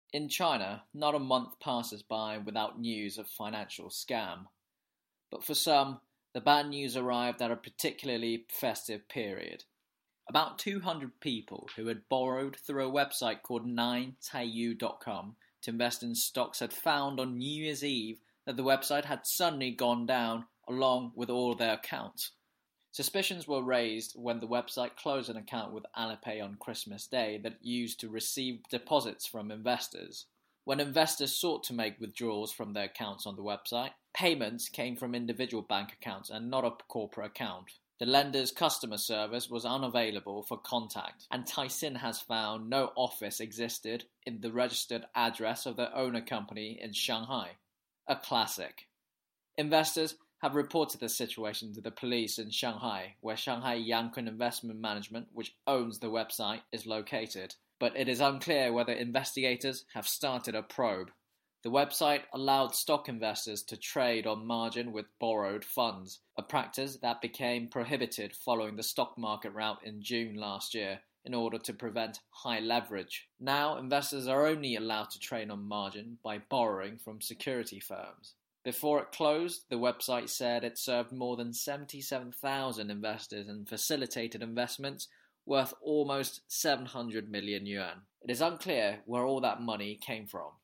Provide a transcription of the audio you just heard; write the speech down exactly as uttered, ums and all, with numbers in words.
In China, not a month passes by without news of financial scam. But for some, the bad news arrived at a particularly festive period. About two hundred people who had borrowed through a website called nine taiyu dot com to invest in stocks had found on New Year's Eve that the website had suddenly gone down along with all their accounts. Suspicions were raised when the website closed an account with Alipay on Christmas Day that it used to receive deposits from investors. When investors sought to make withdrawals from their accounts on the website, payments came from individual bank accounts and not a corporate account. The lender's customer service was unavailable for contact, and Taishin has found no office existed in the registered address of their owner company in Shanghai. A classic. Investors have reported the situation to the police in Shanghai, where Shanghai Yankuan Investment Management, which owns the website, is located, but it is unclear whether investigators have started a probe. The website allowed stock investors to trade on margin with borrowed funds, a practice that became prohibited following the stock market rout in June last year in order to prevent high leverage. Now, investors are only allowed to trade on margin by borrowing from security firms. Before it closed, the website said it served more than seventy-seven thousand investors and facilitated investments worth almost seven hundred million yuan. It is unclear where all that money came from.